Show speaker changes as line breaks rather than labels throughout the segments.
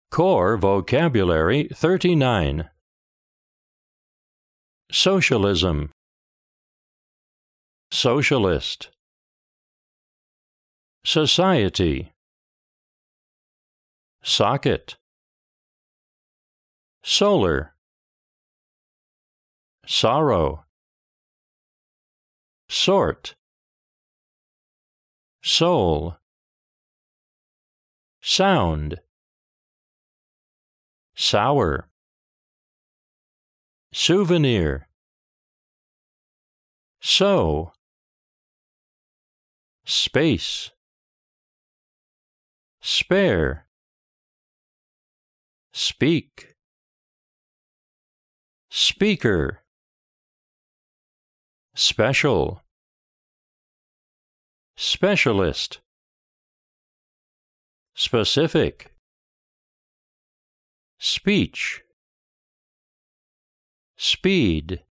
Core Vocabulary 39. Socialism, Socialist, Society, Socket, Solar, Sorrow, Sort, Soul, Sound, Sour, Souvenir, Sow, Space, Spare, Speak, Speaker, Special, Specialist, Specific, Speech, Speed,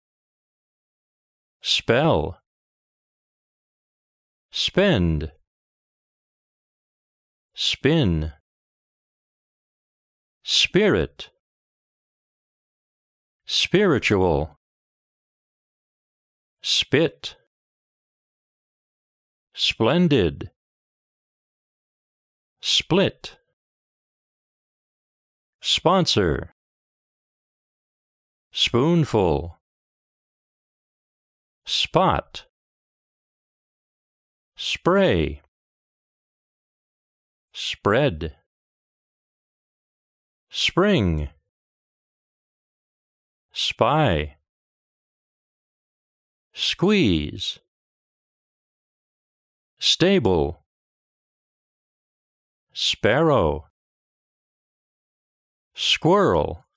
Spell, Spend, Spin, Spirit, Spiritual, Spit, Splendid, Split, Sponsor, Spoonful, Spot, Spray, Spread, Spring, Spy, Squeeze, Stable, Sparrow, Squirrel,